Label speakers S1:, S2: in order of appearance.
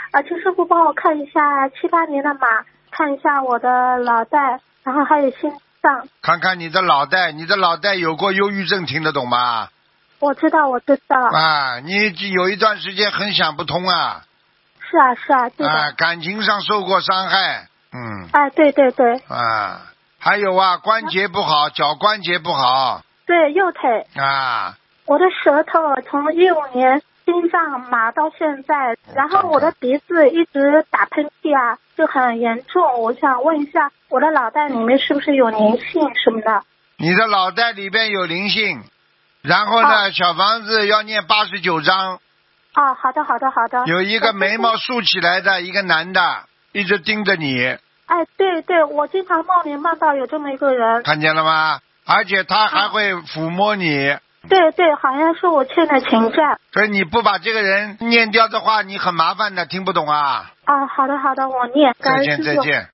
S1: 请师傅帮我看一下78年的马，看一下我的脑袋，然后还有心脏。
S2: 看看你的脑袋，你的脑袋有过忧郁症，听得懂吗？
S1: 我知道，我知道。
S2: 啊，你有一段时间很想不通啊。
S1: 是啊，是啊，对的。
S2: 啊，感情上受过伤害，
S1: 对对对。
S2: 啊，还有啊，关节不好，脚关节不好。
S1: 对，右腿。
S2: 啊。
S1: 我的舌头从15年心脏麻到现在，然后我的鼻子一直打喷嚏啊，就很严重。我想问一下，我的脑袋里面是不是有灵性什么的？
S2: 你的脑袋里边有灵性，然后呢，小房子要念89章。
S1: 好的好的好的。
S2: 有一个眉毛竖起来的一个男的，一直盯着你。
S1: 对对，我经常梦里梦到有这么一个人。
S2: 看见了吗？而且他还会抚摸你。
S1: 对对，好像是我欠的情债。
S2: 所以你不把这个人念掉的话，你很麻烦的，听不懂啊？
S1: 好的好的，我念。
S2: 再见再见。